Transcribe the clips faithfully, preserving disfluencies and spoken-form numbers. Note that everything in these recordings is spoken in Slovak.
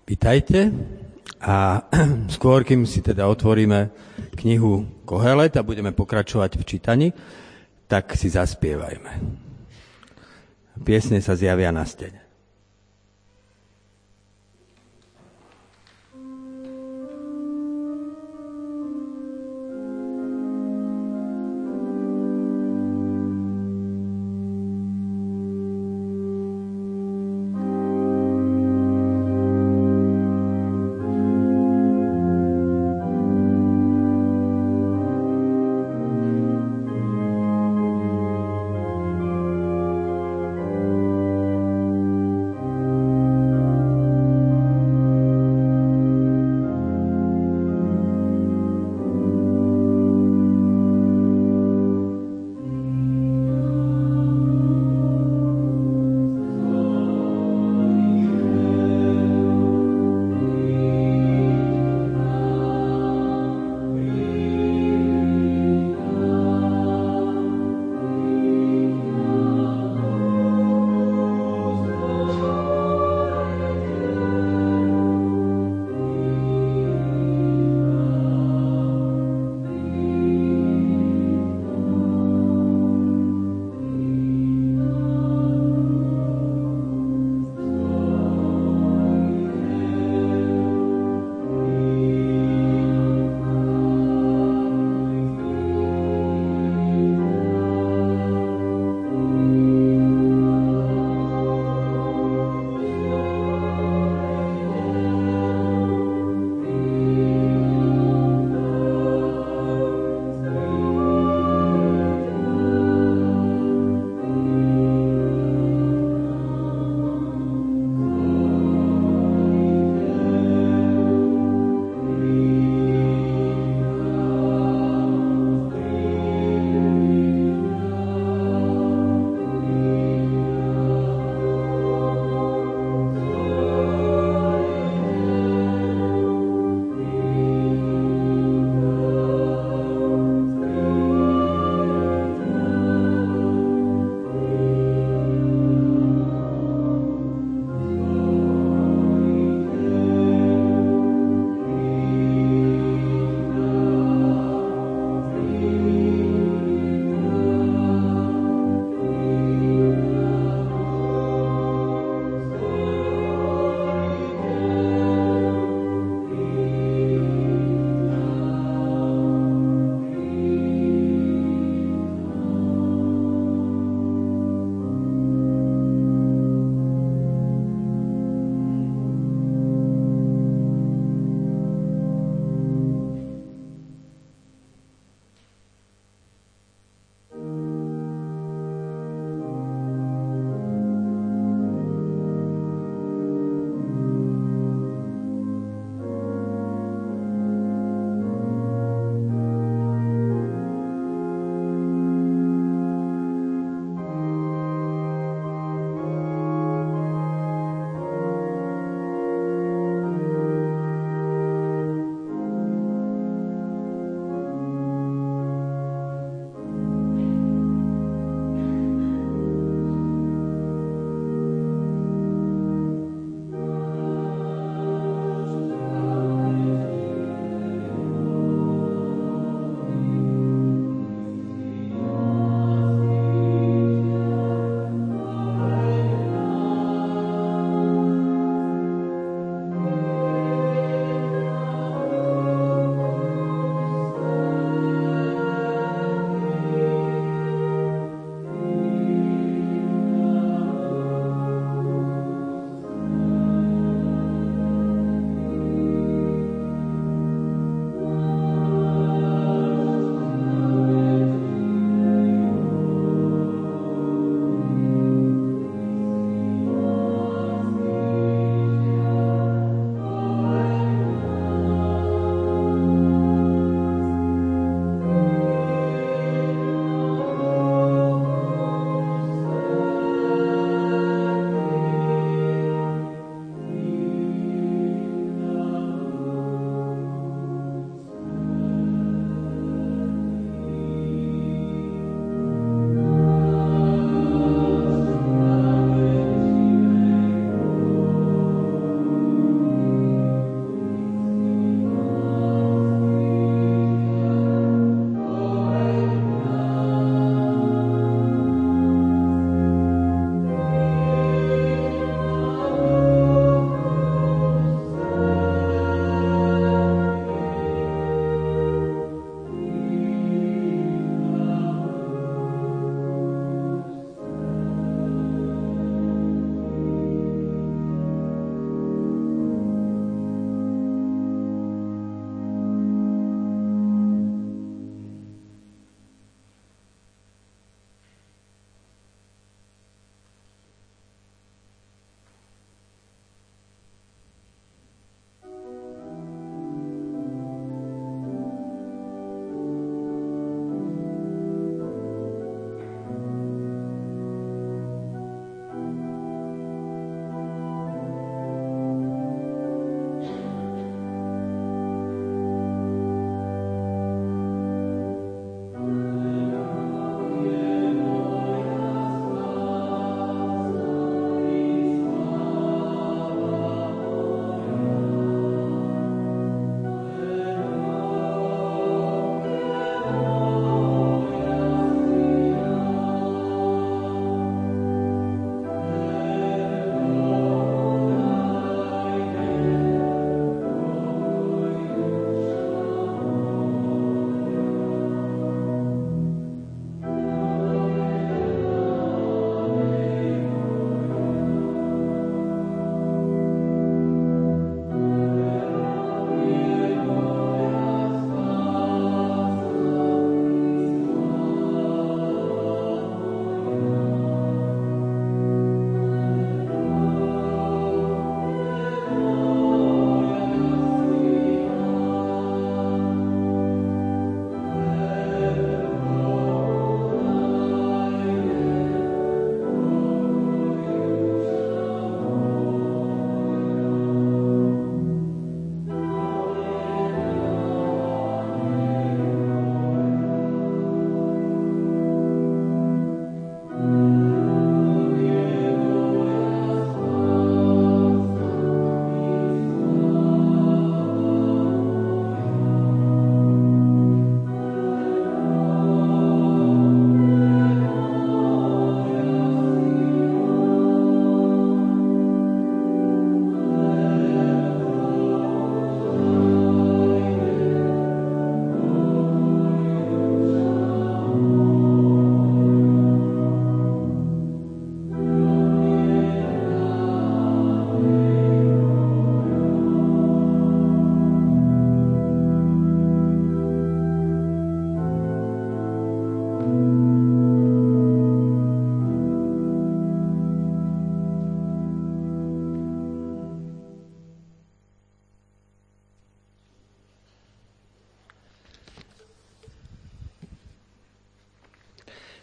Vitajte a skôr, kým si teda otvoríme knihu Kohelet a budeme pokračovať v čítaní, tak si zaspievajme. Piesne sa zjavia na stene. Thank you.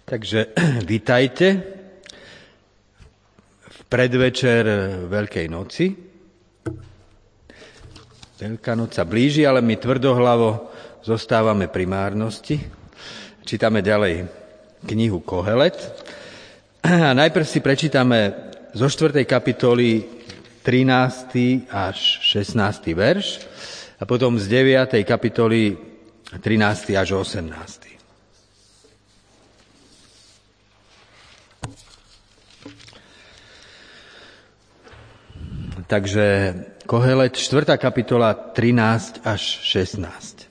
Takže vítajte v predvečer Veľkej noci. Veľká noc sa blíži, ale my tvrdohlavo zostávame pri márnosti. Čítame ďalej knihu Kohelet. A najprv si prečítame zo štvrtej kapitoly trinásty až šestnásty verš a potom z deviatej kapitoly trinásty až osemnásty. Takže Kohelet, štvrtá kapitola, trinásť až šestnásť.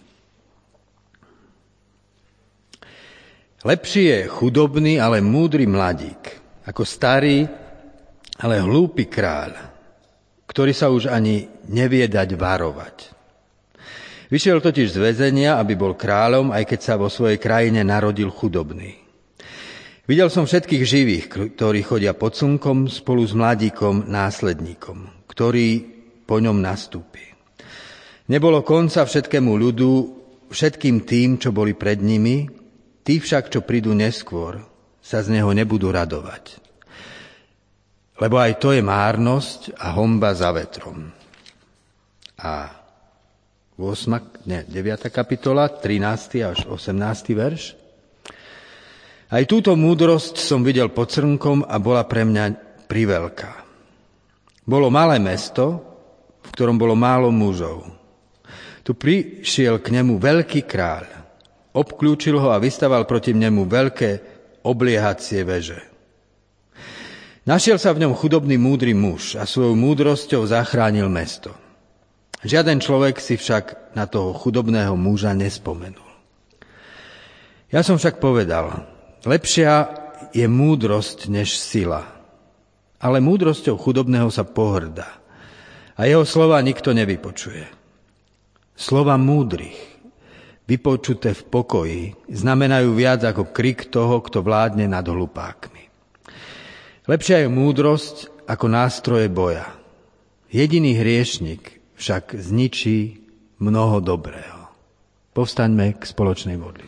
Lepší je chudobný, ale múdry mladík, ako starý, ale hlúpy kráľ, ktorý sa už ani nevie dať varovať. Vyšiel totiž z väzenia, aby bol kráľom, aj keď sa vo svojej krajine narodil chudobný. Videl som všetkých živých, ktorí chodia pod slnkom spolu s mladíkom, následníkom, ktorý po ňom nastúpi. Nebolo konca všetkému ľudu, všetkým tým, čo boli pred nimi, tí však, čo prídu neskôr, sa z neho nebudú radovať. Lebo aj to je márnosť a honba za vetrom. A ôsma, ne, deviata kapitola, trinásty až osemnásty verš. Aj túto múdrosť som videl pod slnkom a bola pre mňa priveľká. Bolo malé mesto, v ktorom bolo málo mužov. Tu prišiel k nemu veľký kráľ, obklúčil ho a vystaval proti nemu veľké obliehacie veže. Našiel sa v ňom chudobný múdry muž a svojou múdrosťou zachránil mesto. Žiaden človek si však na toho chudobného muža nespomenul. Ja som však povedal, lepšia je múdrosť než sila. Ale múdrosťou chudobného sa pohŕda a jeho slova nikto nevypočuje. Slova múdrych, vypočuté v pokoji, znamenajú viac ako krik toho, kto vládne nad hlupákmi. Lepšia je múdrosť ako nástroje boja. Jediný hriešnik však zničí mnoho dobrého. Povstaňme k spoločnej modlitbe.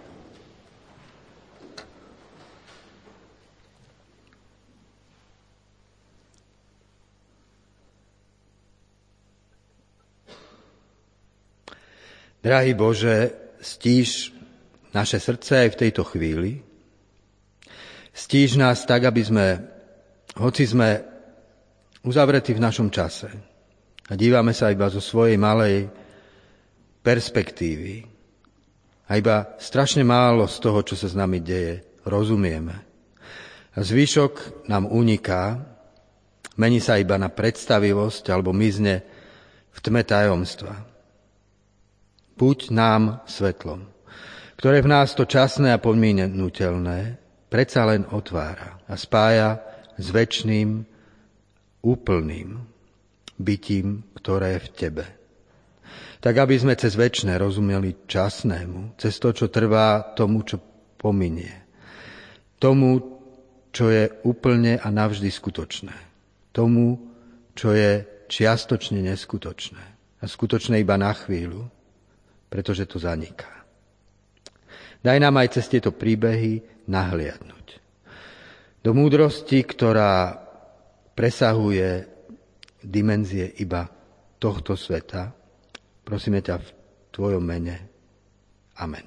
Drahý Bože, stíš naše srdce aj v tejto chvíli. Stíš nás tak, aby sme, hoci sme uzavretí v našom čase a dívame sa iba zo svojej malej perspektívy a iba strašne málo z toho, čo sa s nami deje, rozumieme. A zvyšok nám uniká, mení sa iba na predstavivosť alebo mizne v tme tajomstva. Buď nám svetlom, ktoré v nás to časné a podmienuteľné predsa len otvára a spája s večným, úplným bytím, ktoré je v Tebe. Tak, aby sme cez večné rozumeli časnému, cez to, čo trvá tomu, čo pominie. Tomu, čo je úplne a navždy skutočné. Tomu, čo je čiastočne neskutočné. A skutočné iba na chvíľu, pretože to zaniká. Daj nám aj cez tieto príbehy nahliadnuť do múdrosti, ktorá presahuje dimenzie iba tohto sveta. Prosíme ťa v Tvojom mene. Amen.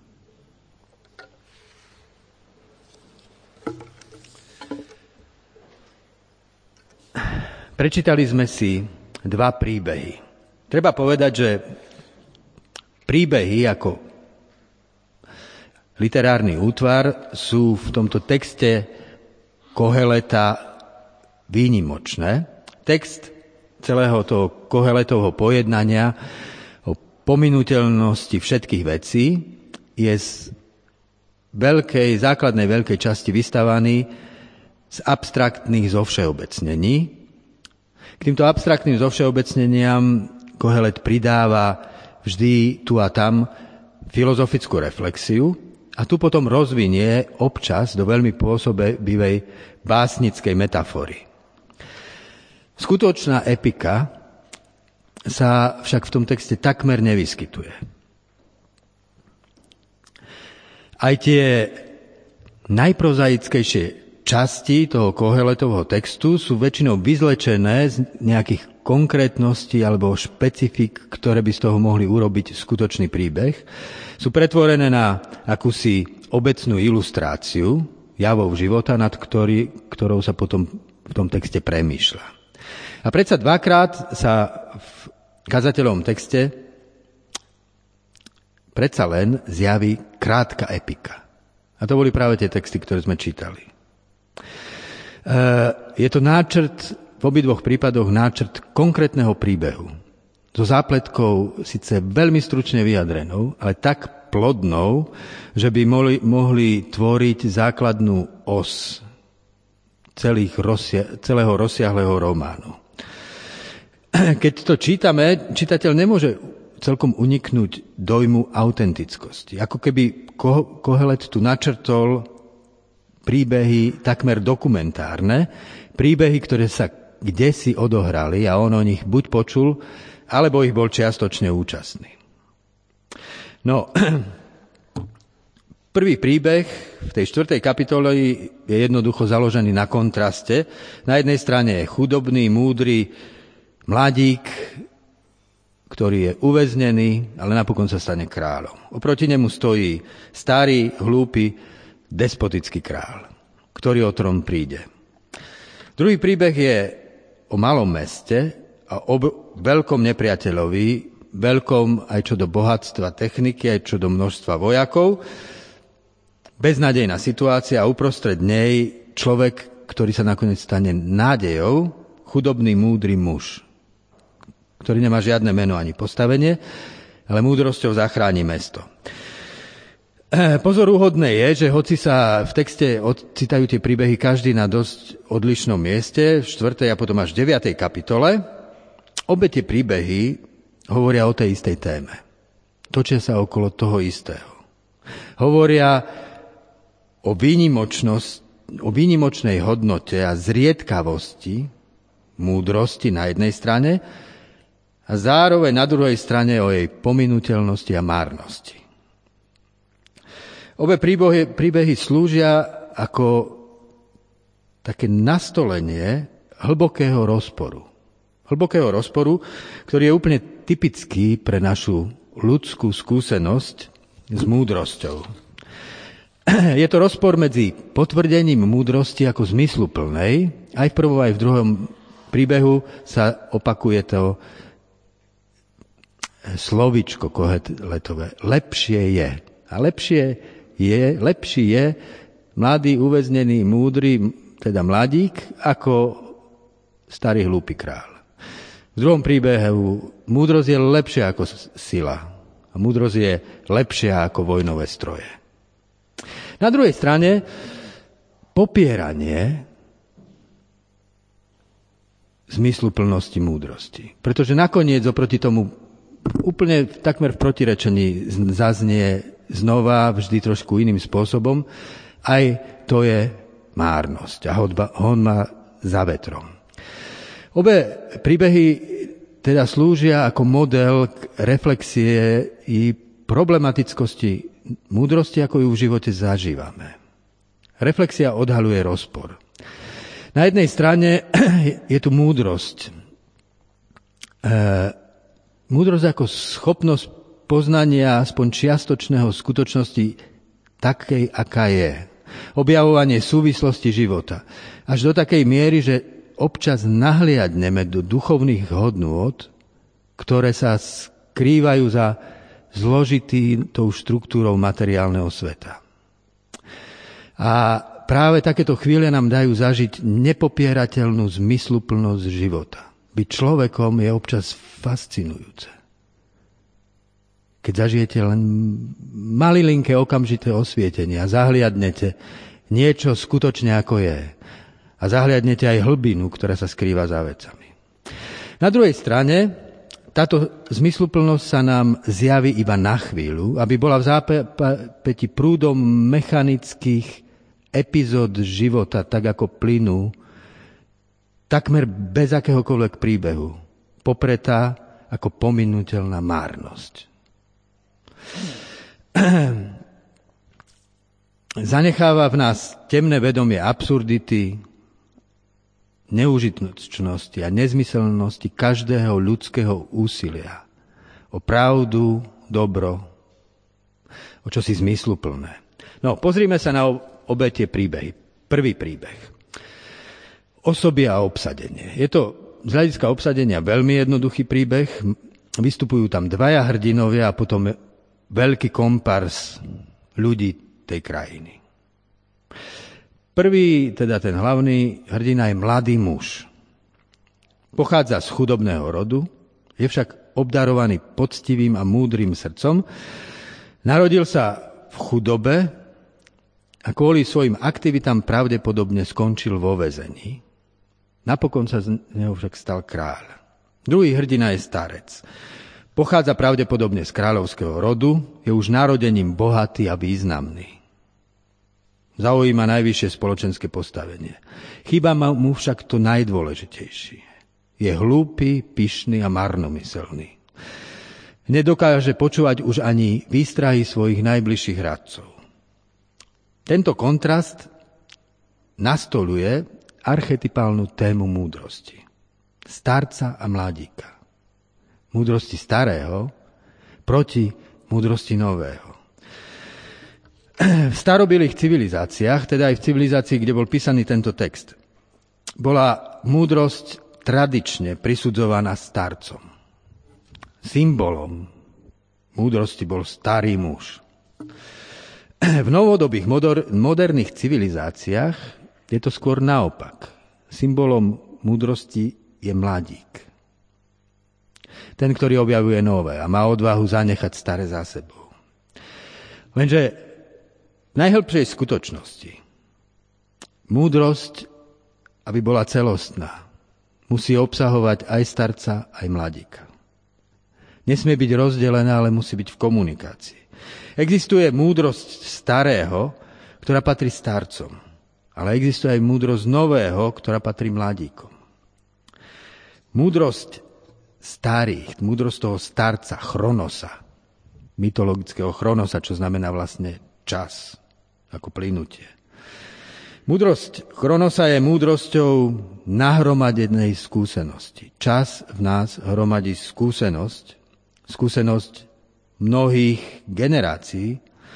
Prečítali sme si dva príbehy. Treba povedať, že príbehy ako literárny útvar sú v tomto texte Koheleta výnimočné. Text celého toho Koheletovho pojednania o pominuteľnosti všetkých vecí je z veľkej, základnej veľkej časti vystavaný z abstraktných zovšeobecnení. K týmto abstraktným zovšeobecneniam Kohelet pridáva vždy tu a tam filozofickú reflexiu a tu potom rozvinie občas do veľmi pôsobivej básnickej metafory. Skutočná epika sa však v tom texte takmer nevyskytuje. Aj tie najprozaickejšie časti toho Koheletovho textu sú väčšinou vyzlečené z nejakých konkrétností alebo špecifik, ktoré by z toho mohli urobiť skutočný príbeh. Sú pretvorené na akúsi obecnú ilustráciu javov života, nad ktorý, ktorou sa potom v tom texte premýšľa. A predsa dvakrát sa v kazateľovom texte predsa len zjaví krátka epika. A to boli práve tie texty, ktoré sme čítali. Je to náčrt, v obidvoch prípadoch náčrt konkrétneho príbehu. So zápletkou síce veľmi stručne vyjadrenou, ale tak plodnou, že by mohli, mohli tvoriť základnú os celých rozsia, celého rozsiahleho románu. Keď to čítame, čitateľ nemôže celkom uniknúť dojmu autentickosti. Ako keby Kohelet tu načrtol príbehy takmer dokumentárne, príbehy, ktoré sa kdesi odohrali a on o nich buď počul, alebo ich bol čiastočne účastný. No, prvý príbeh v tej štvrtej kapitole je jednoducho založený na kontraste. Na jednej strane je chudobný, múdry mladík, ktorý je uväznený, ale napokon sa stane kráľom. Oproti nemu stojí starý, hlúpy, despotický kráľ, ktorý o trón príde. Druhý príbeh je o malom meste a o veľkom nepriateľovi, veľkom aj čo do bohatstva techniky, aj čo do množstva vojakov. Beznádejná situácia a uprostred nej človek, ktorý sa nakoniec stane nádejou, chudobný, múdry muž, ktorý nemá žiadne meno ani postavenie, ale múdrosťou zachráni mesto. Pozoruhodné je, že hoci sa v texte odcitajú tie príbehy každý na dosť odlišnom mieste, v štvrtej a potom až v deviatej kapitole, obe tie príbehy hovoria o tej istej téme. Točia sa okolo toho istého. Hovoria o výnimočnosti, o výnimočnej hodnote a zriedkavosti múdrosti na jednej strane a zároveň na druhej strane o jej pominuteľnosti a márnosti. Obe príbehy, príbehy slúžia ako také nastolenie hlbokého rozporu. Hlbokého rozporu, ktorý je úplne typický pre našu ľudskú skúsenosť s múdrosťou. Je to rozpor medzi potvrdením múdrosti ako zmysluplnej, aj v prvom, aj v druhom príbehu sa opakuje to slovičko Koheletové. Lepšie je. A lepšie je, lepší je mladý, uväznený, múdry, teda mladík, ako starý hlúpy kráľ. V druhom príbehu múdrosť je lepšia ako sila. A múdrosť je lepšia ako vojnové stroje. Na druhej strane popieranie zmysluplnosti múdrosti. Pretože nakoniec oproti tomu úplne takmer v protirečení zaznie znova vždy trošku iným spôsobom, aj to je márnosť a honba za vetrom. Obe príbehy teda slúžia ako model reflexie i problematickosti múdrosti, ako ju v živote zažívame. Reflexia odhaľuje rozpor. Na jednej strane je tu múdrosť. E, múdrosť ako schopnosť poznania aspoň čiastočného skutočnosti takej, aká je. Objavovanie súvislosti života. Až do takej miery, že občas nahliadneme do duchovných hodnôt, ktoré sa skrývajú za zložitou štruktúrou materiálneho sveta. A práve takéto chvíle nám dajú zažiť nepopierateľnú zmysluplnosť života. Byť človekom je občas fascinujúce. Keď zažijete len malilinké okamžité osvietenie a zahliadnete niečo skutočne ako je. A zahliadnete aj hlbinu, ktorá sa skrýva za vecami. Na druhej strane, táto zmysluplnosť sa nám zjaví iba na chvíľu, aby bola v zápäti prúdom mechanických epizód života, tak ako plynú, takmer bez akéhokoľvek príbehu, popretá ako pominuteľná márnosť. zanecháva v nás temné vedomie absurdity, neužitočnosti a nezmyselnosti každého ľudského úsilia o pravdu, dobro, o čosi zmysluplné. No, pozrime sa na obe tie príbehy. Prvý príbeh. Osoby a obsadenie. Je to z hľadiska obsadenia veľmi jednoduchý príbeh. Vystupujú tam dvaja hrdinovia a potom veľký kompárs ľudí tej krajiny. Prvý, teda ten hlavný hrdina, je mladý muž. Pochádza z chudobného rodu, je však obdarovaný poctivým a múdrym srdcom. Narodil sa v chudobe a kvôli svojim aktivitám pravdepodobne skončil vo väzení. Napokon sa z neho však stal kráľ. Druhý hrdina je starec. Pochádza pravdepodobne z kráľovského rodu, je už narodením bohatý a významný. Zaujíma najvyššie spoločenské postavenie. Chýba mu však to najdôležitejšie. Je hlúpy, pyšný a marnomyselný. Nedokáže počúvať už ani výstrahy svojich najbližších radcov. Tento kontrast nastoluje archetypálnu tému múdrosti. Starca a mladíka. Múdrosti starého proti múdrosti nového. V starobilých civilizáciách, teda aj v civilizácii, kde bol písaný tento text, bola múdrosť tradične prisudzovaná starcom. Symbolom múdrosti bol starý muž. V novodobých moder- moderných civilizáciách je to skôr naopak. Symbolom múdrosti je mladík. Ten, ktorý objavuje nové a má odvahu zanechať staré za sebou. Lenže v najhlbšej skutočnosti múdrosť, aby bola celostná, musí obsahovať aj starca, aj mladíka. Nesmie byť rozdelená, ale musí byť v komunikácii. Existuje múdrosť starého, ktorá patrí starcom, ale existuje aj múdrosť nového, ktorá patrí mladíkom. Múdrosť starých, múdrosť toho starca, chronosa, mytologického chronosa, čo znamená vlastne čas, ako plynutie. Múdrosť chronosa je múdrosťou nahromadenej skúsenosti. Čas v nás hromadí skúsenosť, skúsenosť mnohých generácií.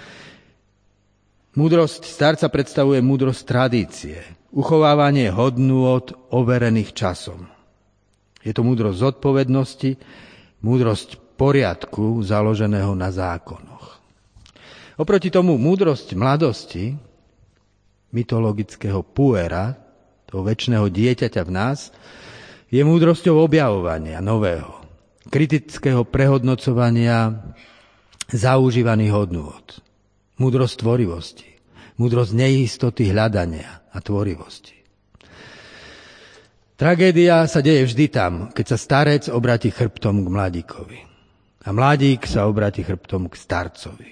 Múdrosť starca predstavuje múdrosť tradície, uchovávanie hodnôt overených časom. Je to múdrosť zodpovednosti, múdrosť poriadku založeného na zákonoch. Oproti tomu múdrosť mladosti, mytologického puera, toho večného dieťaťa v nás, je múdrosťou objavovania nového, kritického prehodnocovania zaužívaných hodnôt. Múdrosť tvorivosti, múdrosť neistoty hľadania a tvorivosti. Tragédia sa deje vždy tam, keď sa starec obráti chrbtom k mladíkovi a mladík sa obráti chrbtom k starcovi.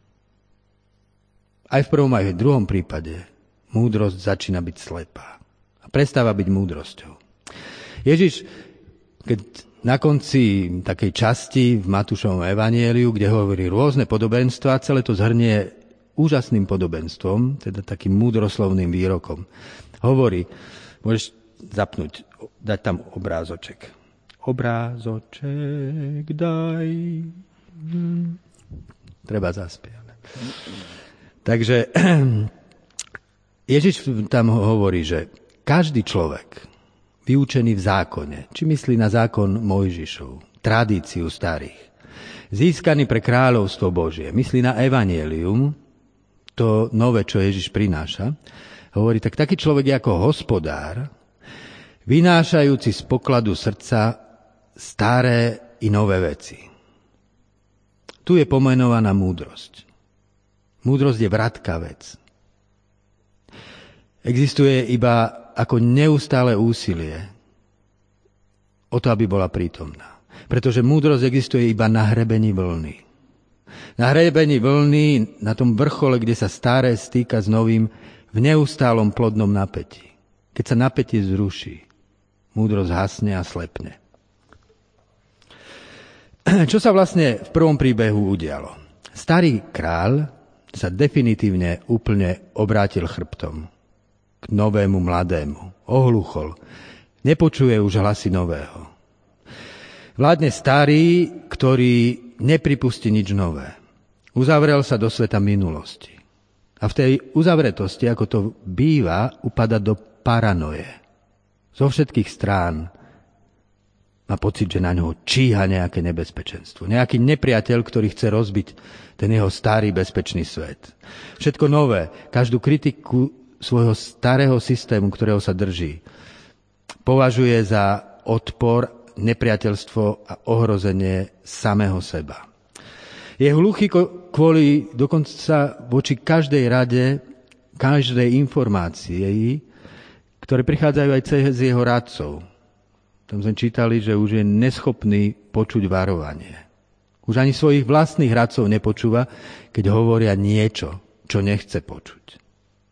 Aj v prvom, aj v druhom prípade múdrosť začína byť slepá a prestáva byť múdrosťou. Ježiš, keď na konci takej časti v Matúšovom evanjeliu, kde hovorí rôzne podobenstvá, celé to zhrnie úžasným podobenstvom, teda takým múdroslovným výrokom. Hovorí, môžeš zapnúť, dať tam obrázoček. Obrázoček daj. Treba zaspiať. Takže Ježiš tam hovorí, že každý človek vyučený v zákone, či myslí na zákon Mojžišov, tradíciu starých, získaný pre kráľovstvo Božie, myslí na evanjelium, to nové, čo Ježiš prináša, hovorí, tak taký človek je ako hospodár, vynášajúci z pokladu srdca staré i nové veci. Tu je pomenovaná múdrosť. Múdrosť je vratka vec. Existuje iba ako neustále úsilie o to, aby bola prítomná. Pretože múdrosť existuje iba na hrebení vlny. Na hrebení vlny, na tom vrchole, kde sa staré stýka s novým v neustálom plodnom napätí. Keď sa napätie zruší, múdrosť hasne a slepne. Čo sa vlastne v prvom príbehu udialo? Starý kráľ sa definitívne úplne obrátil chrbtom k novému mladému. Ohluchol. Nepočuje už hlasy nového. Vládne starý, ktorý nepripustí nič nové. Uzavrel sa do sveta minulosti. A v tej uzavretosti, ako to býva, upada do paranoje. Zo všetkých strán má pocit, že na ňo číha nejaké nebezpečenstvo. Nejaký nepriateľ, ktorý chce rozbiť ten jeho starý bezpečný svet. Všetko nové, každú kritiku svojho starého systému, ktorého sa drží, považuje za odpor, nepriateľstvo a ohrozenie samého seba. Je hluchý kvôli dokonca voči každej rade, každej informácii, ktoré prichádzajú aj cez jeho radcov. Tam sme čítali, že už je neschopný počuť varovanie. Už ani svojich vlastných radcov nepočúva, keď hovoria niečo, čo nechce počuť.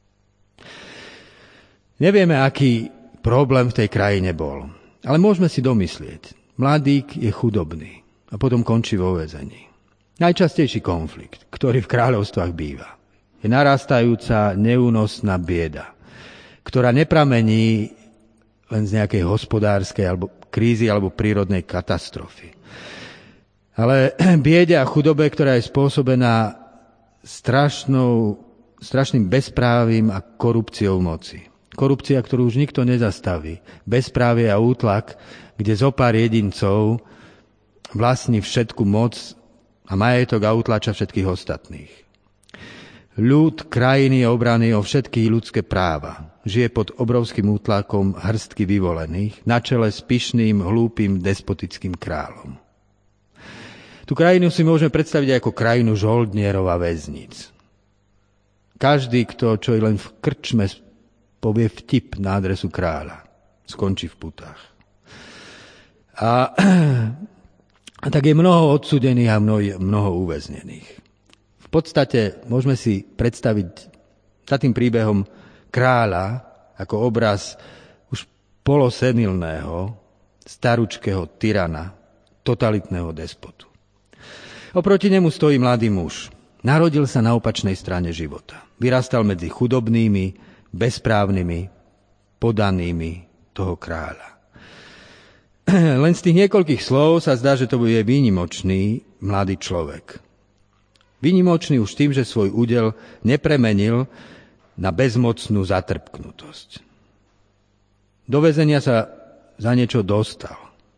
Nevieme, aký problém v tej krajine bol, ale môžeme si domyslieť. Mladík je chudobný a potom končí vo väzení. Najčastejší konflikt, ktorý v kráľovstvách býva, je narastajúca neúnosná bieda, ktorá nepramení len z nejakej hospodárskej alebo krízy alebo prírodnej katastrofy. Ale biede a chudobe, ktorá je spôsobená strašnou, strašným bezprávím a korupciou moci. Korupcia, ktorú už nikto nezastaví. Bezprávie a útlak, kde zopár jedincov vlastní všetku moc a majetok a utlača všetkých ostatných. Ľud krajiny je obraný o všetky ľudské práva. Žije pod obrovským útlakom hrstky vyvolených, na čele s pyšným, hlúpym, despotickým kráľom. Tú krajinu si môžeme predstaviť ako krajinu žoldnierov a väzníc. Každý, kto čo je len v krčme povie vtip na adresu kráľa, skončí v putách. A, a tak je mnoho odsúdených a mnoho, mnoho uväznených. V podstate môžeme si predstaviť za tým príbehom kráľa ako obraz už polosenilného, staručkého tyrana, totalitného despotu. Oproti nemu stojí mladý muž. Narodil sa na opačnej strane života. Vyrastal medzi chudobnými, bezprávnymi, podanými toho kráľa. Len z tých niekoľkých slov sa zdá, že to bude výnimočný mladý človek. Výnimočný už tým, že svoj údel nepremenil na bezmocnú zatrpknutosť. Do väzenia sa za niečo dostal.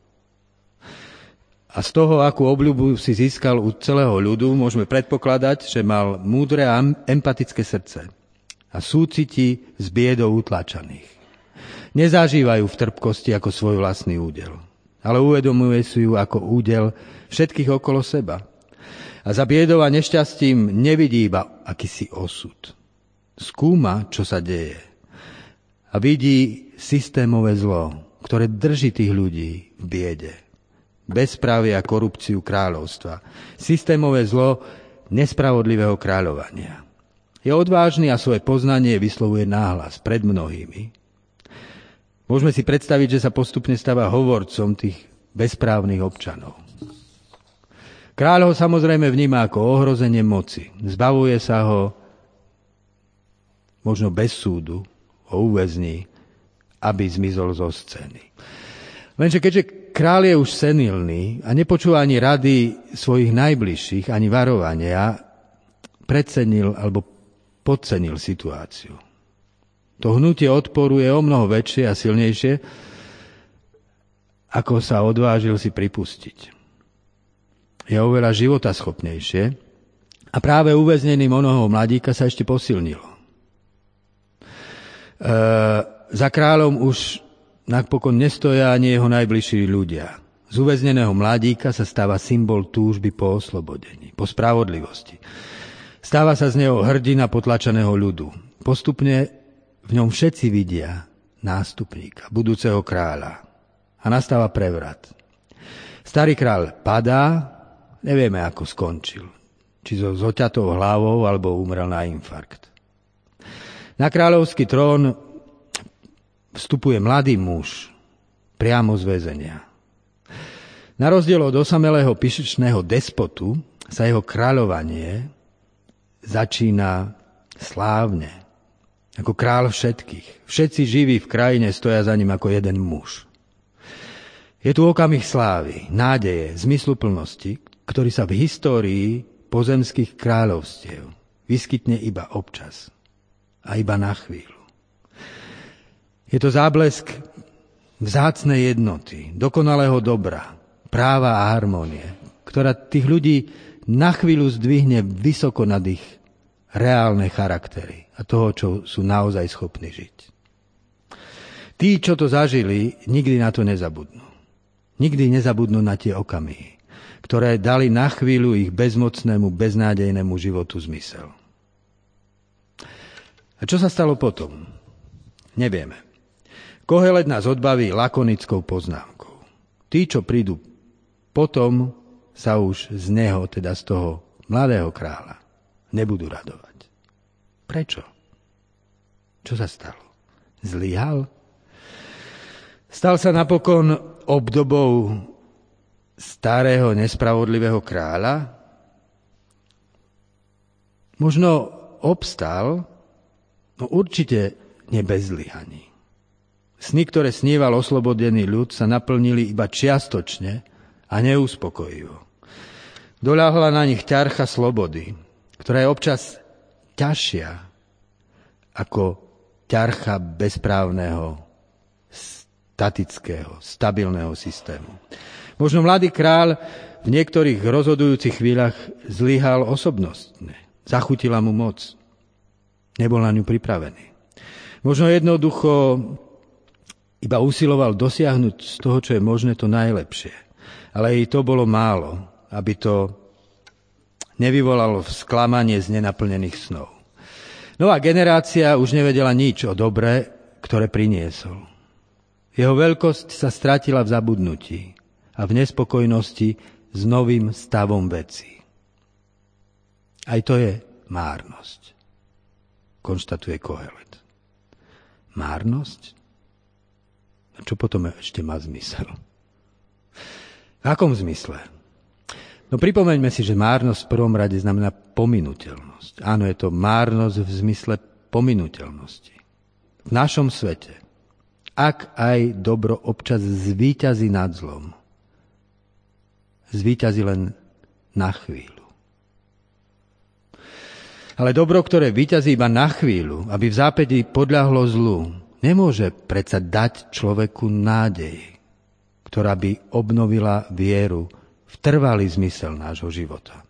A z toho, akú obľubu si získal u celého ľudu, môžeme predpokladať, že mal múdre a empatické srdce a súciti s biedou utláčaných. Nezažívajú v trpkosti ako svoj vlastný údel, ale uvedomuje si ju ako údel všetkých okolo seba. A za biedou a nešťastím nevidí iba akýsi osud. Skúma, čo sa deje. A vidí systémové zlo, ktoré drží tých ľudí v biede. Bezprávie a korupciu kráľovstva. Systémové zlo nespravodlivého kráľovania. Je odvážny a svoje poznanie vyslovuje náhlas pred mnohými. Môžeme si predstaviť, že sa postupne stáva hovorcom tých bezprávnych občanov. Kráľ ho samozrejme vníma ako ohrozenie moci. Zbavuje sa ho možno bez súdu, ho uväzní, aby zmizol zo scény. Lenže keďže kráľ je už senilný a nepočúva ani rady svojich najbližších, ani varovania, precenil alebo podcenil situáciu. To hnutie odporu je o mnoho väčšie a silnejšie, ako sa odvážil si pripustiť. Je oveľa životaschopnejšie a práve uväznením onoho mladíka sa ešte posilnilo. E, za kráľom už napokon nestoja ani jeho najbližší ľudia. Z uväzneného mladíka sa stáva symbol túžby po oslobodení, po spravodlivosti. Stáva sa z neho hrdina potlačeného ľudu. Postupne v ňom všetci vidia nástupníka, budúceho kráľa. A nastáva prevrat. Starý kráľ padá, nevieme, ako skončil. Či so zoťatou hlavou, alebo umrel na infarkt. Na kráľovský trón vstupuje mladý muž priamo z väzenia. Na rozdiel od osamelého pyšného despotu sa jeho kráľovanie začína slávne, ako kráľ všetkých. Všetci živí v krajine stoja za ním ako jeden muž. Je tu okamih slávy, nádeje, zmysluplnosti, ktorý sa v histórii pozemských kráľovstiev vyskytne iba občas a iba na chvíľu. Je to záblesk vzácnej jednoty, dokonalého dobra, práva a harmónie, ktorá tých ľudí na chvíľu zdvihne vysoko nad ich reálne charaktery a toho, čo sú naozaj schopní žiť. Tí, čo to zažili, nikdy na to nezabudnú. Nikdy nezabudnú na tie okamihy, ktoré dali na chvíľu ich bezmocnému, beznádejnému životu zmysel. A čo sa stalo potom? Nevieme. Kohelet nás odbaví lakonickou poznámkou. Tí, čo prídu potom, sa už z neho, teda z toho mladého kráľa, nebudú radovať. Prečo? Čo sa stalo? Zlyhal? Stal sa napokon obdobou starého, nespravodlivého kráľa? Možno obstal, no určite nie bez zlyhaní. Sny, ktoré sníval oslobodený ľud, sa naplnili iba čiastočne a neuspokojivo. Doľahla na nich ťarcha slobody, ktorá je občas ťažšia ako ťarcha bezprávneho, statického, stabilného systému. Možno mladý kráľ v niektorých rozhodujúcich chvíľach zlyhal osobnostne. Zachutila mu moc. Nebol na ňu pripravený. Možno jednoducho iba usiloval dosiahnuť z toho, čo je možné, to najlepšie. Ale i to bolo málo, aby to nevyvolalo sklamanie z nenaplnených snov. Nová generácia už nevedela nič o dobre, ktoré priniesol. Jeho veľkosť sa stratila v zabudnutí a v nespokojnosti s novým stavom vecí. Aj to je márnosť, konštatuje Kohelet. Márnosť? A čo potom ešte má zmysel? V akom zmysle? No pripomeňme si, že márnosť v prvom rade znamená pominuteľnosť. Áno, je to márnosť v zmysle pominuteľnosti. V našom svete, ak aj dobro občas zvíťazí nad zlom, zvíťazí len na chvíľu. Ale dobro, ktoré víťazí iba na chvíľu, aby v zápätí podľahlo zlu, nemôže predsa dať človeku nádej, ktorá by obnovila vieru v trvalý zmysel nášho života.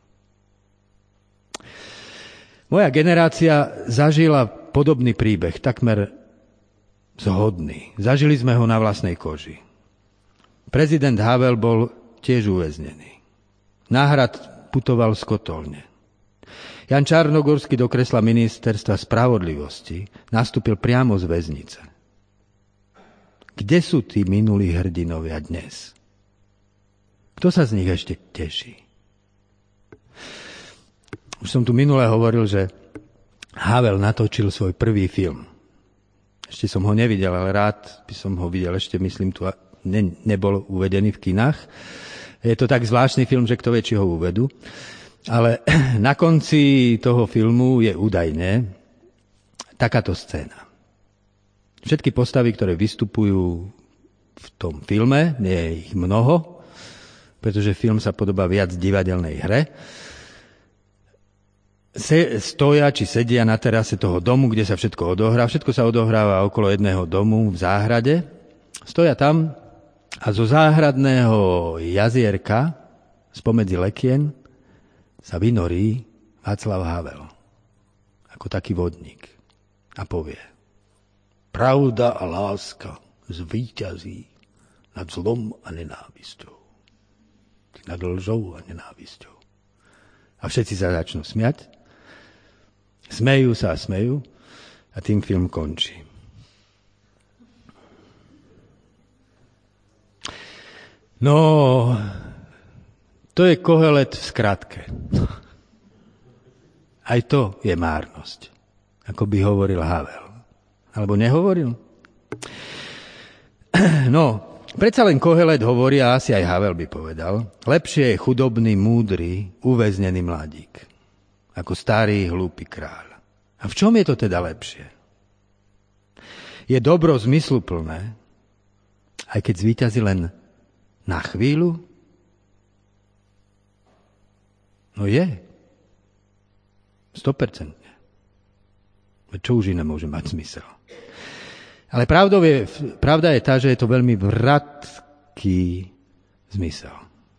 Moja generácia zažila podobný príbeh, takmer zhodný. Zažili sme ho na vlastnej koži. Prezident Havel bol tiež uväznený. Na hrad putoval z kotolne. Jan Čarnogórsky do kresla ministerstva spravodlivosti nastúpil priamo z väznice. Kde sú tí minulí hrdinovia dnes? Kto sa z nich ešte teší? Už som tu minule hovoril, že Havel natočil svoj prvý film. Ešte som ho nevidel, ale rád by som ho videl. Ešte, myslím, tu ne, nebol uvedený v kinách. Je to tak zvláštny film, že kto vie, či ho uvedú. Ale na konci toho filmu je údajne takáto scéna. Všetky postavy, ktoré vystupujú v tom filme, nie je ich mnoho, pretože film sa podobá viac divadelnej hre, se, stoja či sedia na terase toho domu, kde sa všetko odohrá. Všetko sa odohráva okolo jedného domu v záhrade. Stoja tam a zo záhradného jazierka spomedzi lekien sa vynorí Václav Havel ako taký vodník a povie: pravda a láska zvíťazí nad zlom a nenávisťou. Nad lžou a nenávisťou. A všetci sa začnú smiať. Smejú sa a smejú a tým film končí. No, to je Kohelet v skratke. Aj to je márnosť, ako by hovoril Havel. Alebo nehovoril? No, predsa len Kohelet hovorí, a asi aj Havel by povedal, lepšie je chudobný, múdry, uväznený mladík. ako starý hlúpy kráľ. A v čom je to teda lepšie? Je dobro zmysluplné, aj keď zvíťazí len na chvíľu? No je. sto percent. Čo už iné môže mať zmysel? Ale pravdou je, pravda je tá, že je to veľmi vratký zmysel.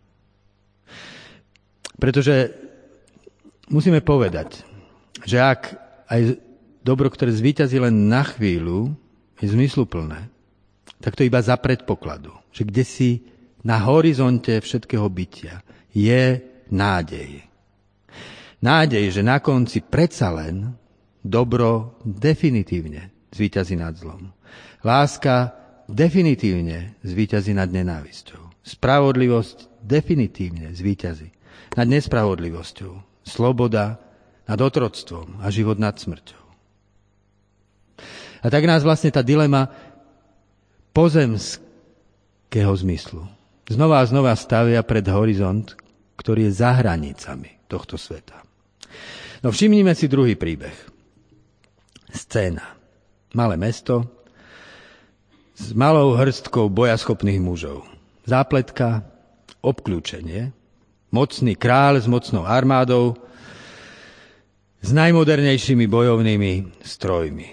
Pretože musíme povedať, že ak aj dobro, ktoré zvíťazí len na chvíľu, je zmysluplné, tak to iba za predpokladu, že kde si na horizonte všetkého bytia je nádej. Nádej, že na konci predsa len dobro definitívne zvíťazí nad zlom. Láska definitívne zvíťazí nad nenávisťou. Spravodlivosť definitívne zvíťazí nad nespravodlivosťou. Sloboda nad otroctvom a život nad smrťou. A tak nás vlastne tá dilema pozemského zmyslu znova a znova stavia pred horizont, ktorý je za hranicami tohto sveta. No všimnime si druhý príbeh. Scéna. Malé mesto s malou hrstkou bojaschopných mužov. Zápletka, obklúčenie, mocný kráľ s mocnou armádou, s najmodernejšími bojovnými strojmi.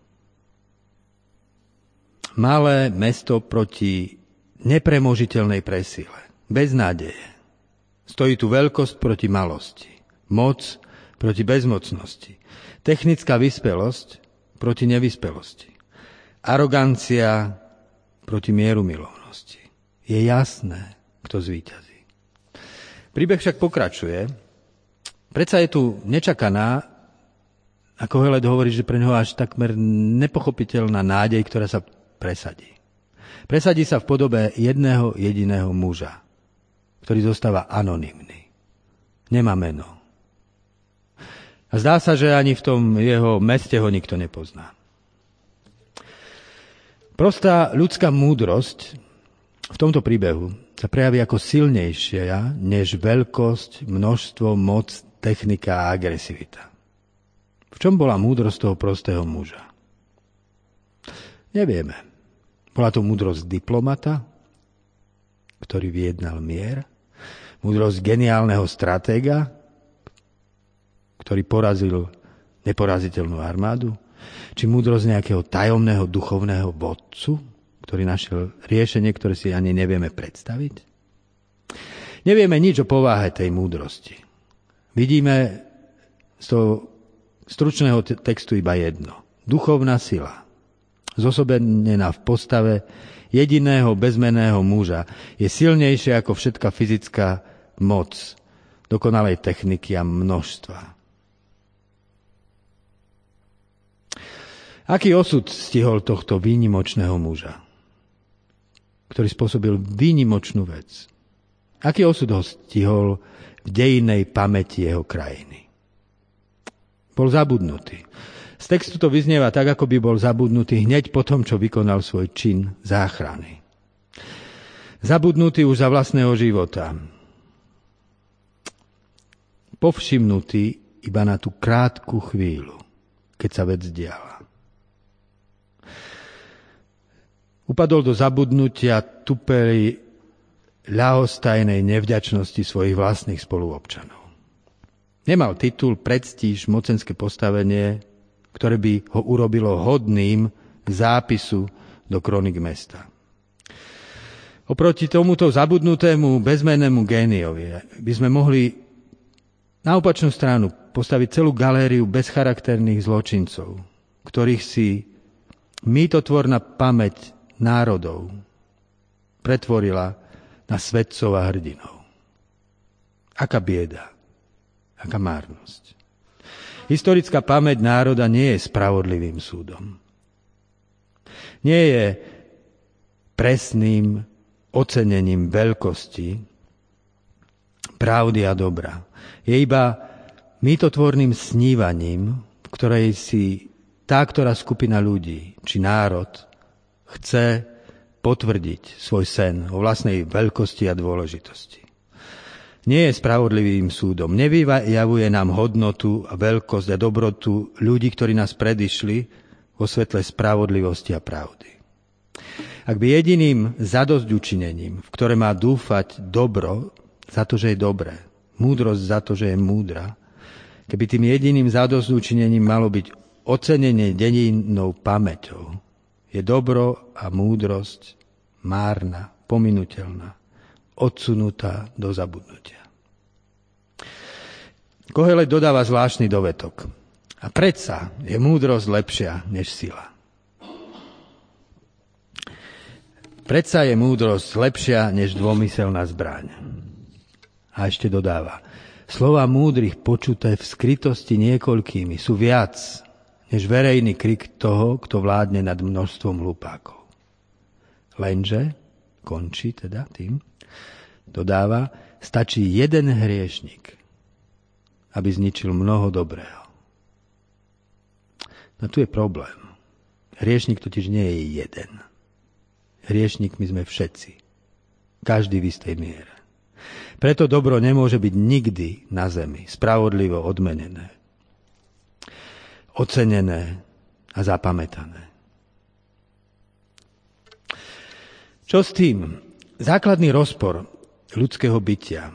Malé mesto proti nepremožiteľnej presile, bez nádeje. Stojí tu veľkosť proti malosti, moc proti bezmocnosti, technická vyspelosť proti nevyspelosti, arogancia proti mierumilovnosti. Je jasné, kto zvíťazí. Príbeh však pokračuje. Predsa je tu nečakaná, ako Heled hovorí, že pre neho až takmer nepochopiteľná nádej, ktorá sa presadí. Presadí sa v podobe jedného jediného muža, ktorý zostáva anonymný. Nemá meno. A zdá sa, že ani v tom jeho meste ho nikto nepozná. Prostá ľudská múdrosť v tomto príbehu sa prejaví ako silnejšia než veľkosť, množstvo, moc, technika a agresivita. V čom bola múdrosť toho prostého muža? Nevieme. Bola to múdrosť diplomata, ktorý vyjednal mier, múdrosť geniálneho stratéga, ktorý porazil neporaziteľnú armádu, či múdrosť nejakého tajomného duchovného vodcu, ktorý našiel riešenie, ktoré si ani nevieme predstaviť. Nevieme nič o povahe tej múdrosti. Vidíme z toho stručného textu iba jedno. Duchovná sila, zosobenená v postave jediného bezmenného muža, je silnejšia ako všetká fyzická moc dokonalej techniky a množstva. Aký osud stihol tohto výnimočného muža, ktorý spôsobil výnimočnú vec? Aký osud ho stihol v dejinnej pamäti jeho krajiny? Bol zabudnutý. Z textu to vyznieva tak, ako by bol zabudnutý hneď po tom, čo vykonal svoj čin záchrany. Zabudnutý už za vlastného života. Povšimnutý iba na tú krátku chvíľu, keď sa vec diala. Upadol do zabudnutia tupej, ľahostajnej nevďačnosti svojich vlastných spoluobčanov. Nemal titul, prestíž, mocenské postavenie, ktoré by ho urobilo hodným zápisu do kronik mesta. Oproti tomuto zabudnutému, bezmennému géniovi by sme mohli na opačnú stranu postaviť celú galériu bezcharakterných zločincov, ktorých si mýtotvorná pamäť národov pretvorila na svetcov a hrdinov. Aká bieda, aká márnosť. Historická pamäť národa nie je spravodlivým súdom. Nie je presným ocenením veľkosti, pravdy a dobra. Je iba mýtotvorným snívaním, v ktorej si tá, ktorá skupina ľudí, či národ, chce potvrdiť svoj sen o vlastnej veľkosti a dôležitosti. Nie je spravodlivým súdom. Nevyjavuje nám hodnotu a veľkosť a dobrotu ľudí, ktorí nás predišli vo svetle spravodlivosti a pravdy. Ak by jediným zadosťučinením, v ktoré má dúfať dobro za to, že je dobré, múdrosť za to, že je múdra, keby tým jediným zadosťučinením malo byť ocenenie denínnou pamäťou, je dobro a múdrosť márna, pominuteľná, odsunutá do zabudnutia. Kohelet dodáva zvláštny dovetok. A predsa je múdrosť lepšia než sila. Predsa je múdrosť lepšia než dvomyselná zbraň. A ešte dodáva. Slova múdrych počuté v skrytosti niekoľkými sú viac než verejný krik toho, kto vládne nad množstvom hlupákov. Lenže, končí teda tým, dodáva, stačí jeden hriešnik, aby zničil mnoho dobrého. No tu je problém. Hriešnik totiž nie je jeden. Hriešnikmi sme všetci. Každý v istej miere. Preto dobro nemôže byť nikdy na zemi spravodlivo odmenené, ocenené a zapamätané. Čo s tým? Základný rozpor ľudského bytia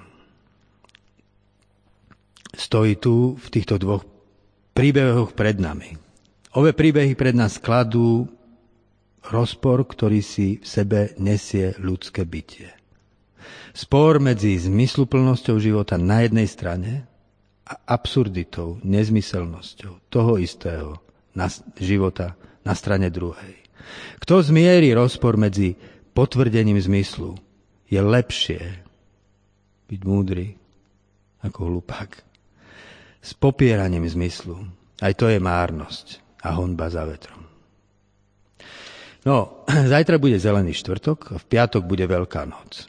stojí tu v týchto dvoch príbehoch pred nami. Ove príbehy pred nás kladú rozpor, ktorý si v sebe nesie ľudské bytie. Spor medzi zmysluplnosťou života na jednej strane a absurditou, nezmyselnosťou toho istého na života na strane druhej. Kto zmierí rozpor medzi potvrdením zmyslu, je lepšie byť múdry ako hlupák. S popieraním zmyslu, aj to je márnosť a honba za vetrom. No, zajtra bude zelený štvrtok a v piatok bude Veľká noc.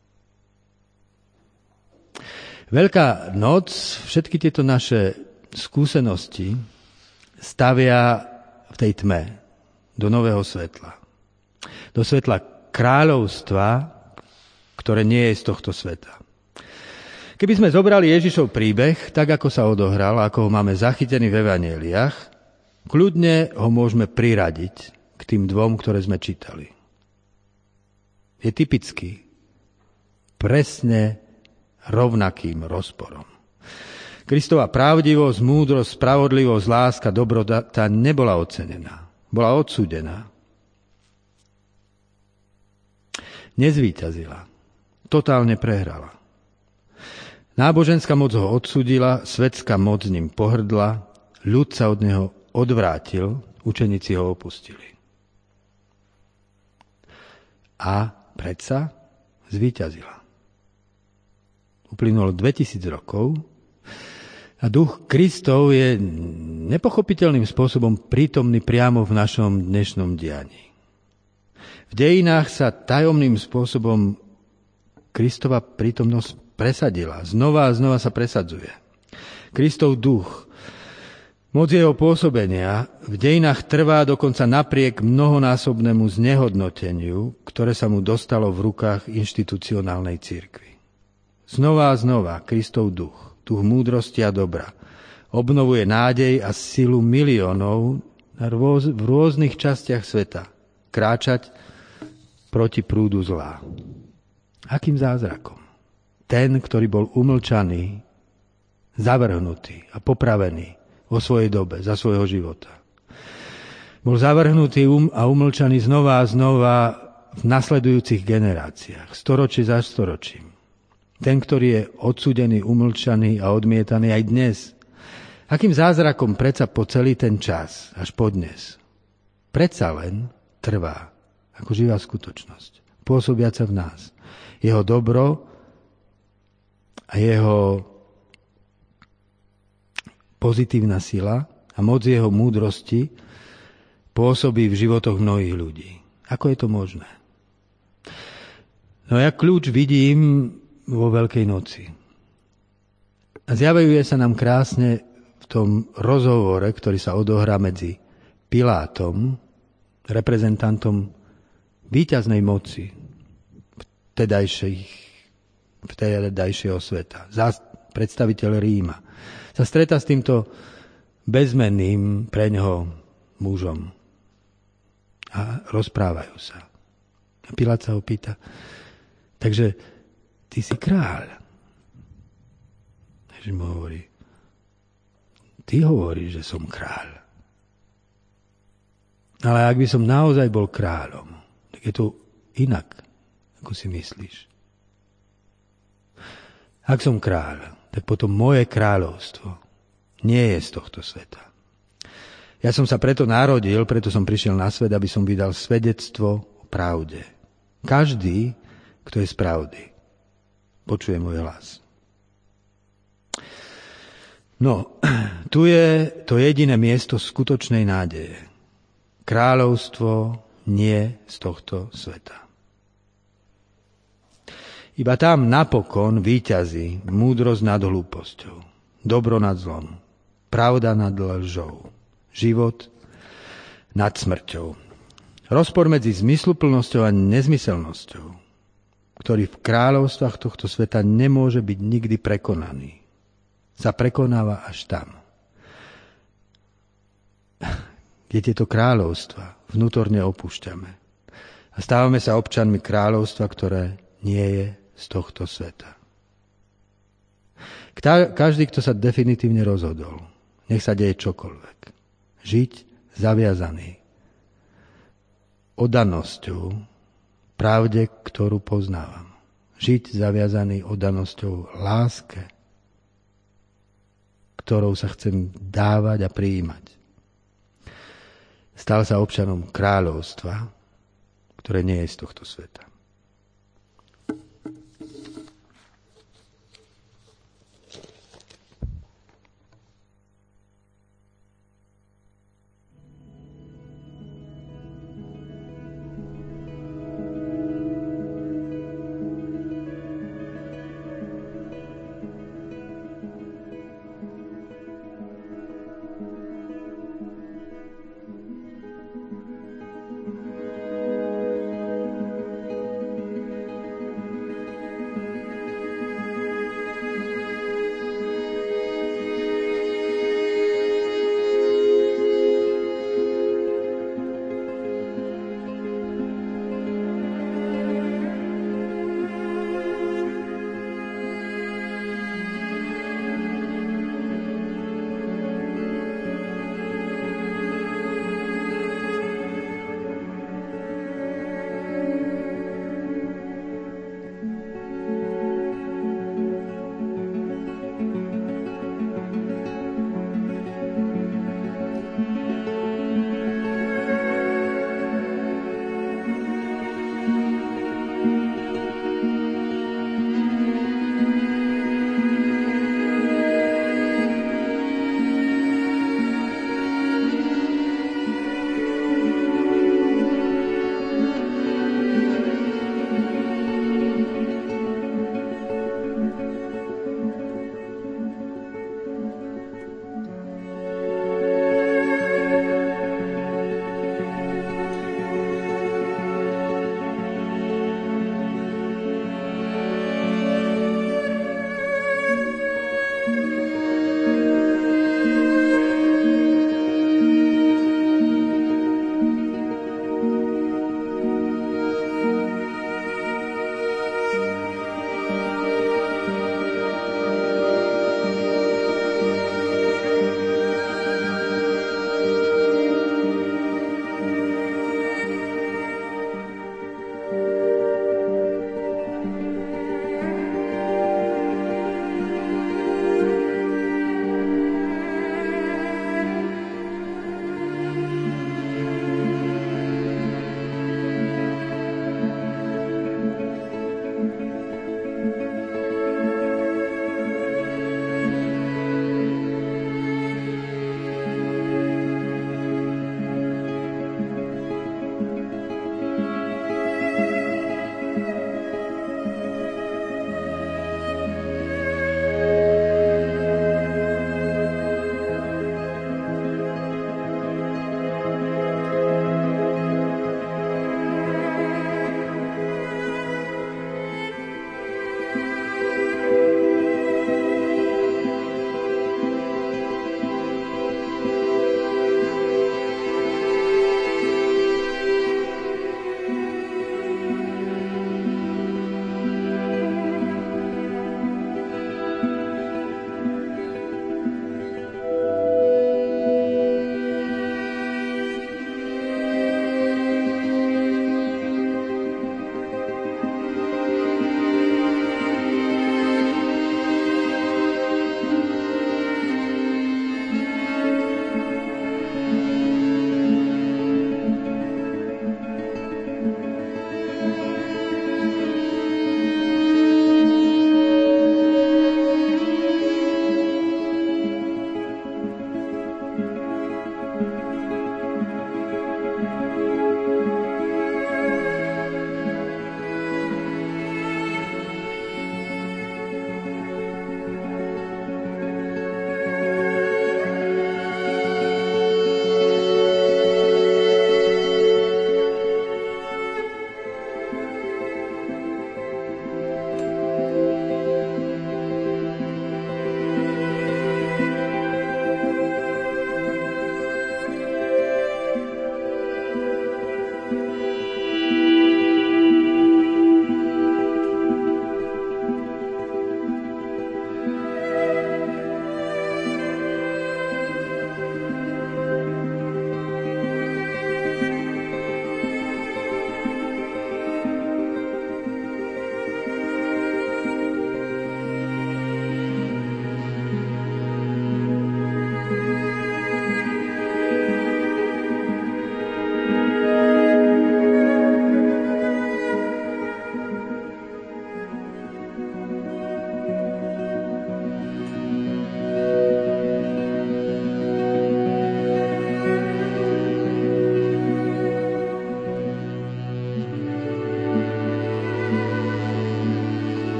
Veľká noc, všetky tieto naše skúsenosti stavia v tej tme do nového svetla. Do svetla kráľovstva, ktoré nie je z tohto sveta. Keby sme zobrali Ježišov príbeh, tak ako sa odohral, ako ho máme zachytený v evanjeliách, kľudne ho môžeme priradiť k tým dvom, ktoré sme čítali. Je typický, presne rovnakým rozporom. Kristova pravdivosť, múdrosť, spravodlivosť, láska, dobrota nebola ocenená. Bola odsúdená. Nezvíťazila. Totálne prehrala. Náboženská moc ho odsúdila, svetská moc ním pohrdla, ľud sa od neho odvrátil, učeníci ho opustili. A predsa zvíťazila. Uplynulo dvetisíc rokov a duch Kristov je nepochopiteľným spôsobom prítomný priamo v našom dnešnom dianí. V dejinách sa tajomným spôsobom Kristova prítomnosť presadila. Znova a znova sa presadzuje. Kristov duch, moc jeho pôsobenia v dejinách trvá dokonca napriek mnohonásobnému znehodnoteniu, ktoré sa mu dostalo v rukách inštitucionálnej cirkvi. Znova a znova Kristov duch, duch múdrosti a dobra, obnovuje nádej a silu miliónov v rôznych častiach sveta kráčať proti prúdu zla. Akým zázrakom? Ten, ktorý bol umlčaný, zavrhnutý a popravený vo svojej dobe, za svojho života. Bol zavrhnutý a umlčaný znova a znova v nasledujúcich generáciách, storočí za storočím. Ten, ktorý je odsúdený, umlčaný a odmietaný aj dnes. Akým zázrakom predsa po celý ten čas, až po dnes, predsa len trvá ako živá skutočnosť, pôsobiaca v nás. Jeho dobro a jeho pozitívna sila a moc jeho múdrosti pôsobí v životoch mnohých ľudí. Ako je to možné? No ja kľúč vidím vo Veľkej noci. A zjavuje sa nám krásne v tom rozhovore, ktorý sa odohrá medzi Pilátom, reprezentantom víťaznej moci vtedajších vtedajšieho sveta, predstaviteľ Ríma, sa stretá s týmto bezmenným pre ňoho mužom. A rozprávajú sa. A Pilát sa ho pýta, takže ty si kráľ. Ježiš mu hovorí, ty hovoríš, že som kráľ. Ale ak by som naozaj bol kráľom, tak je to inak, ako si myslíš. Ak som kráľ, tak potom moje kráľovstvo nie je z tohto sveta. Ja som sa preto narodil, preto som prišiel na svet, aby som vydal svedectvo o pravde. Každý, kto je z pravdy, počuje môj hlas. No, tu je to jediné miesto skutočnej nádeje. Kráľovstvo nie z tohto sveta. Iba tam napokon víťazí múdrosť nad hlúposťou, dobro nad zlom, pravda nad lžou, život nad smrťou. Rozpor medzi zmysluplnosťou a nezmyselnosťou, ktorý v kráľovstvách tohto sveta nemôže byť nikdy prekonaný, sa prekonáva až tam, kde tieto kráľovstva vnútorne opúšťame a stávame sa občanmi kráľovstva, ktoré nie je z tohto sveta. Každý, kto sa definitívne rozhodol, nech sa deje čokoľvek, žiť zaviazaný oddanosťou pravde, ktorú poznávam. Žiť zaviazaný oddanosťou láske, ktorou sa chcem dávať a prijímať. Stal sa občanom kráľovstva, ktoré nie je z tohto sveta.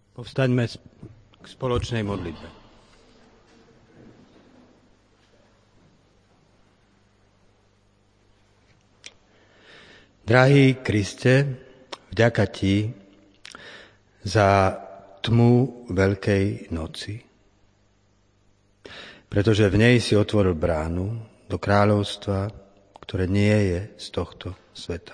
Povstaňme k spoločnej modlitbe. Drahý Kriste, vďaka Ti za tmu Veľkej noci, pretože v nej si otvoril bránu do kráľovstva, ktoré nie je z tohto sveta.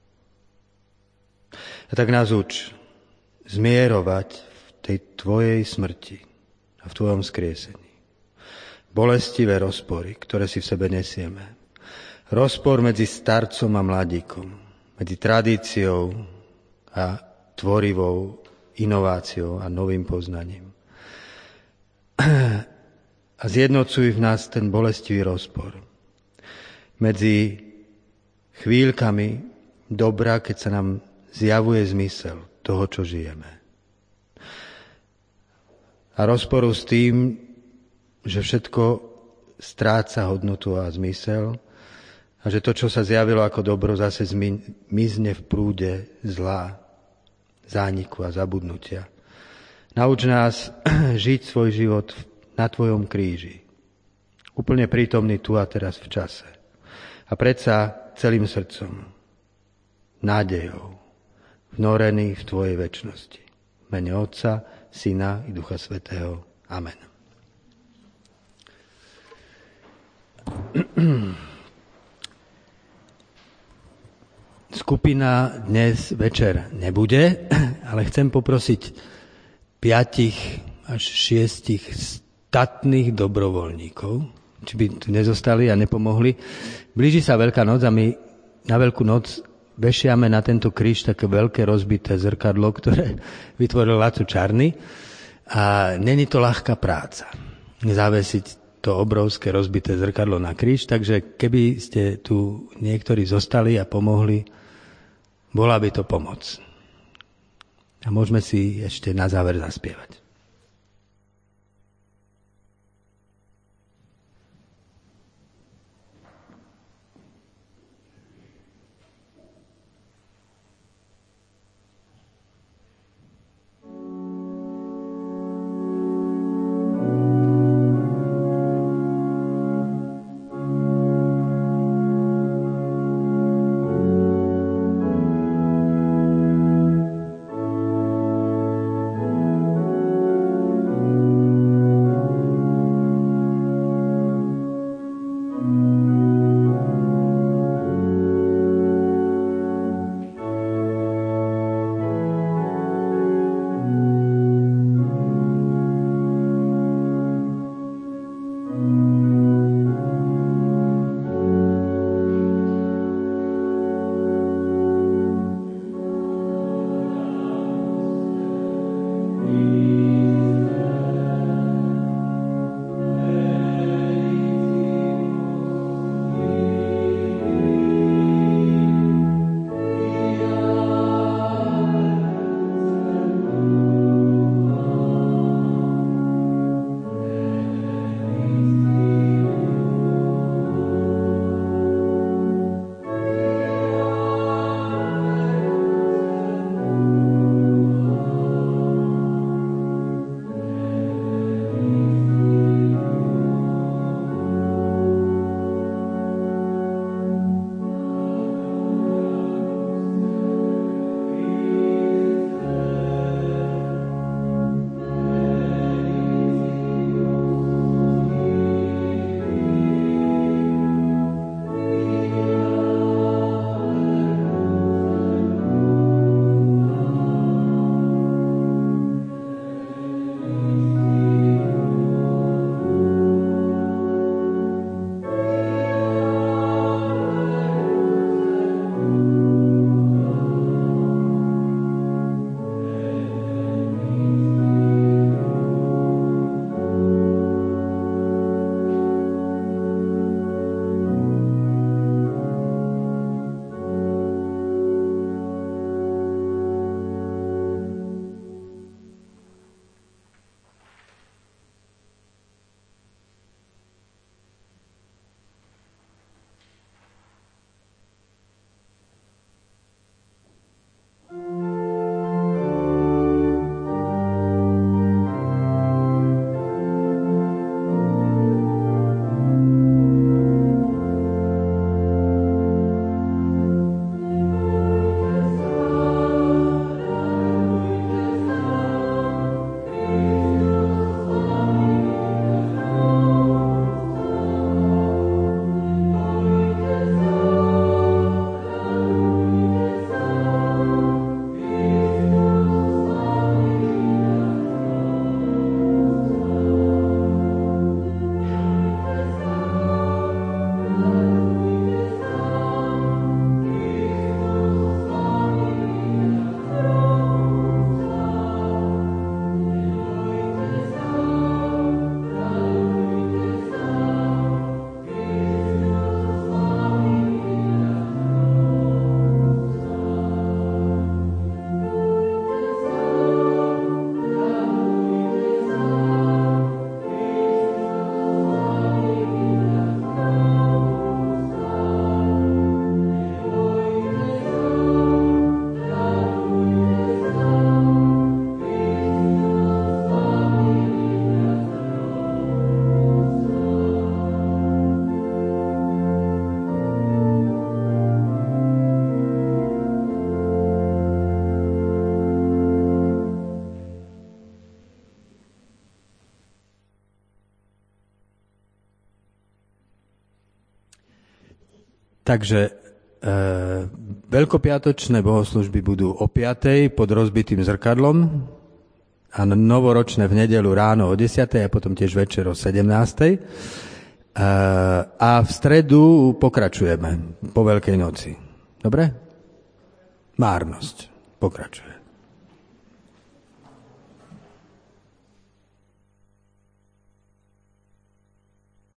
A tak nás uč zmierovať v tej Tvojej smrti a v Tvojom skriesení. Bolestivé rozpory, ktoré si v sebe nesieme. Rozpor medzi starcom a mladíkom, medzi tradíciou a tvorivou inováciou a novým poznaním. A zjednocuj v nás ten bolestivý rozpor medzi chvíľkami dobra, keď sa nám zjavuje zmysel toho, čo žijeme. A rozporu s tým, že všetko stráca hodnotu a zmysel a že to, čo sa zjavilo ako dobro, zase mizne v prúde zla, zániku a zabudnutia. Nauč nás žiť svoj život na Tvojom kríži. Úplne prítomný tu a teraz v čase. A predsa celým srdcom, nádejou, vnorený v Tvojej večnosti. V mene Otca, Syna i Ducha Svätého. Amen. Skupina dnes večer nebude, ale chcem poprosiť piatich až šiestich statných dobrovoľníkov, či by tu nezostali a nepomohli. Blíži sa Veľká noc a my na Veľkú noc vešiame na tento kríž také veľké rozbité zrkadlo, ktoré vytvoril Laco Čarny. A není to ľahká práca zavesiť to obrovské rozbité zrkadlo na kríž, takže keby ste tu niektorí zostali a pomohli, bola by to pomoc. A môžeme si ešte na záver zaspievať. Thank you. Takže e, veľkopiatočné bohoslužby budú o piatej pod rozbitým zrkadlom a novoročné v nedeľu ráno o desiatej a potom tiež večer o sedemnástej. E, a v stredu pokračujeme po Veľkej noci. Dobre? Márnosť pokračuje.